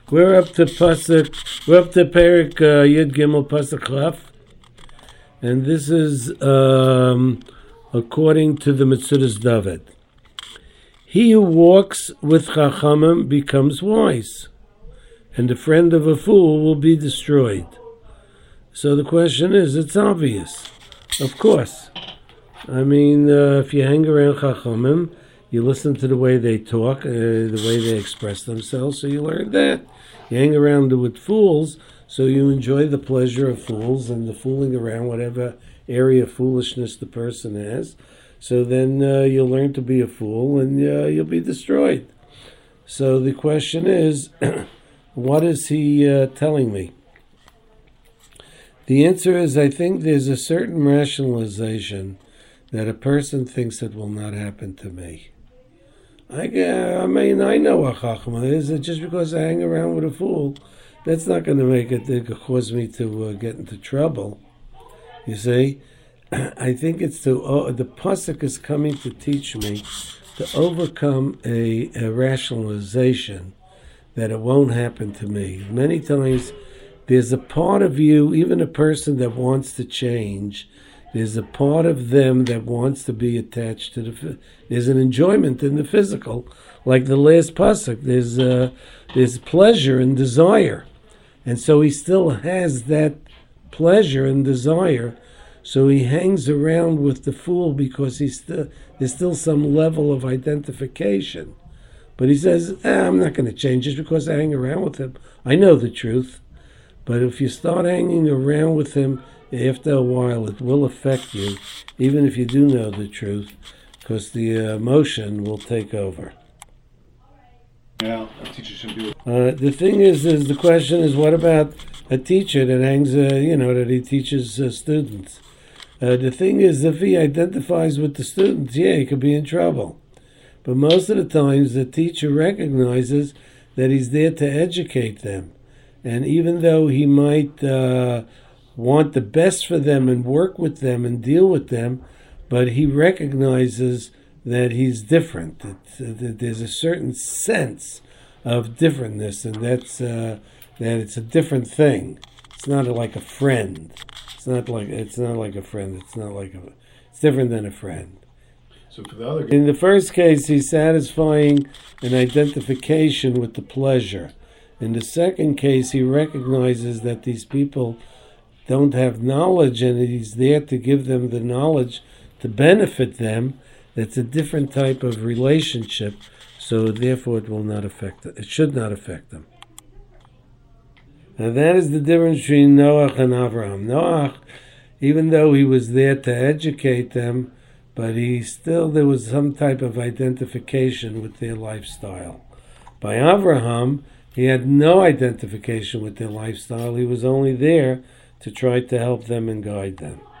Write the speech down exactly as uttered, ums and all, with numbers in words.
We're up to Pasuk, we're up to Perik uh, Yud Gimel Pasuk Chaf, and this is um, according to the Metzudas David. He who walks with Chachamim becomes wise, and the friend of a fool will be destroyed. So the question is, it's obvious, of course. I mean, uh, if you hang around Chachamim, you listen to the way they talk, uh, the way they express themselves, so you learn that. You hang around with fools, so you enjoy the pleasure of fools and the fooling around, whatever area of foolishness the person has. So then uh, you'll learn to be a fool and uh, you'll be destroyed. So the question is, what is he uh, telling me? The answer is, I think there's a certain rationalization that a person thinks it will not happen to me. I, uh, I mean, I know what Chachma is. Just because I hang around with a fool, that's not going to make it, it cause me to uh, get into trouble. You see? I think it's to, uh, the Pasuk is coming to teach me to overcome a, a rationalization that it won't happen to me. Many times, there's a part of you, even a person that wants to change, there's a part of them that wants to be attached to the. There's an enjoyment in the physical, like the last pasuk. There's uh, there's pleasure and desire, and so he still has that pleasure and desire. So he hangs around with the fool because he's still there's still some level of identification. But he says, eh, I'm not going to change just because I hang around with him. I know the truth, but if you start hanging around with him, after a while, it will affect you, even if you do know the truth, because the uh, emotion will take over. Yeah, a teacher should do it. Uh, the thing is, is the question is, what about a teacher that hangs, uh, you know, that he teaches uh, students? Uh, the thing is, if he identifies with the students, yeah, he could be in trouble. But most of the times, the teacher recognizes that he's there to educate them, and even though he might Uh, want the best for them and work with them and deal with them, but he recognizes that he's different. It's, uh, there's a certain sense of differentness, and that's uh, that it's a different thing. It's not like a friend. It's not like it's not like a friend. It's not like a. It's different than a friend. So for the other guy, in the first case, he's satisfying an identification with the pleasure. In the second case, he recognizes that these people don't have knowledge, and he's there to give them the knowledge to benefit them. That's a different type of relationship, so therefore it will not affect them. It should not affect them. Now that is the difference between Noach and Avraham. Noach, even though he was there to educate them, but he still, there was some type of identification with their lifestyle. By Avraham, he had no identification with their lifestyle. He was only there to try to help them and guide them.